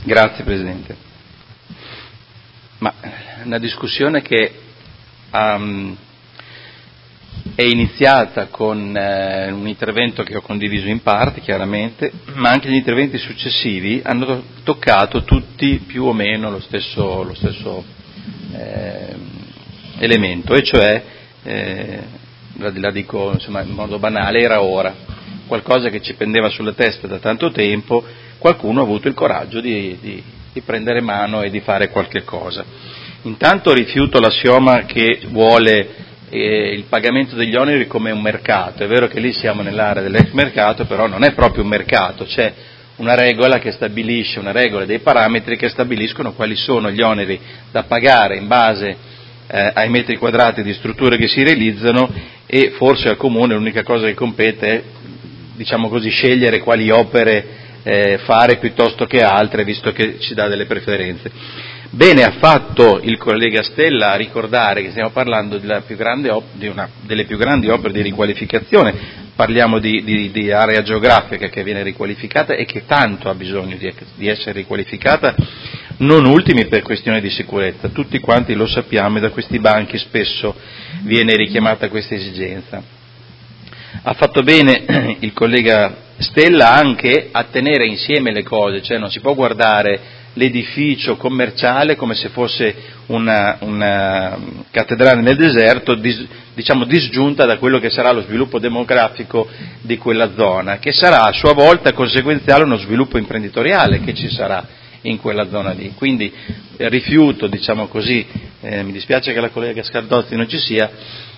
Grazie Presidente. Ma una discussione che è iniziata con un intervento che ho condiviso in parte, chiaramente, ma anche gli interventi successivi hanno toccato tutti più o meno lo stesso elemento, e cioè, la dico insomma in modo banale, era ora. Qualcosa che ci pendeva sulla testa da tanto tempo, qualcuno ha avuto il coraggio di prendere mano e di fare qualche cosa. Intanto rifiuto l'assioma che vuole il pagamento degli oneri come un mercato. È vero che lì siamo nell'area dell'ex mercato, però non è proprio un mercato, c'è una regola che stabilisce, una regola dei parametri che stabiliscono quali sono gli oneri da pagare in base ai metri quadrati di strutture che si realizzano, e forse al Comune l'unica cosa che compete è, diciamo così, scegliere quali opere fare piuttosto che altre, visto che ci dà delle preferenze. Bene ha fatto il collega Stella a ricordare che stiamo parlando di una delle più grandi opere di riqualificazione, parliamo di area geografica che viene riqualificata e che tanto ha bisogno di essere riqualificata, non ultimi per questioni di sicurezza. Tutti quanti lo sappiamo e da questi banchi spesso viene richiamata questa esigenza. Ha fatto bene il collega Stella anche a tenere insieme le cose, cioè non si può guardare l'edificio commerciale come se fosse una cattedrale nel deserto, disgiunta da quello che sarà lo sviluppo demografico di quella zona, che sarà a sua volta conseguenziale uno sviluppo imprenditoriale che ci sarà in quella zona lì. Quindi rifiuto, diciamo così, mi dispiace che la collega Scardozzi non ci sia,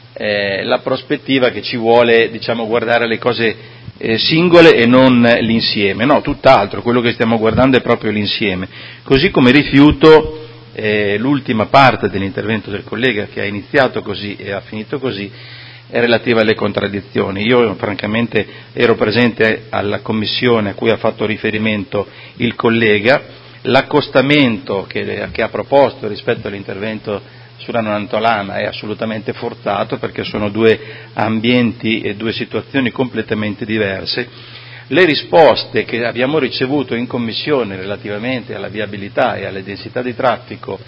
la prospettiva che ci vuole, diciamo, guardare le cose singole e non l'insieme. No, tutt'altro, quello che stiamo guardando è proprio l'insieme. Così come rifiuto l'ultima parte dell'intervento del collega, che ha iniziato così e ha finito così, è relativa alle contraddizioni. Io francamente ero presente alla commissione a cui ha fatto riferimento il collega, l'accostamento che ha proposto rispetto all'intervento sulla Nonantolana è assolutamente forzato, perché sono due ambienti e due situazioni completamente diverse. Le risposte che abbiamo ricevuto in commissione relativamente alla viabilità e alle densità di traffico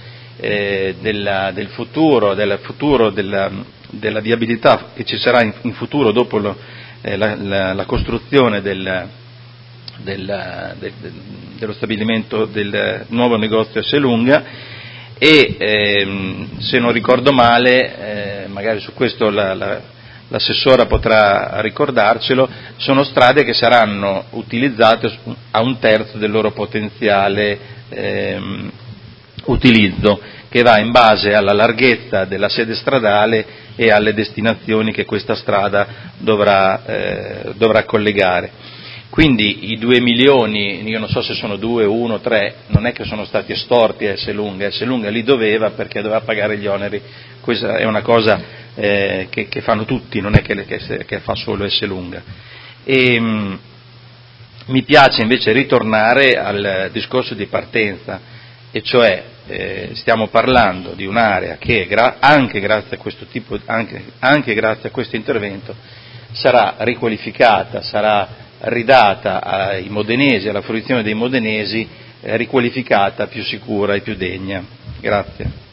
del futuro della viabilità che ci sarà in futuro dopo la costruzione dello stabilimento del nuovo negozio Esselunga, e se non ricordo male, magari su questo l'assessora potrà ricordarcelo, sono strade che saranno utilizzate a un terzo del loro potenziale utilizzo, che va in base alla larghezza della sede stradale e alle destinazioni che questa strada dovrà collegare. Quindi i 2 milioni, io non so se sono 2, 1, 3, non è che sono stati estorti a Esselunga li doveva perché doveva pagare gli oneri. Questa è una cosa che fanno tutti, non è che fa solo Esselunga. Mi piace invece ritornare al discorso di partenza, e cioè stiamo parlando di un'area che anche grazie a questo intervento sarà riqualificata, sarà ridata ai modenesi, alla fruizione dei modenesi, riqualificata, più sicura e più degna. Grazie.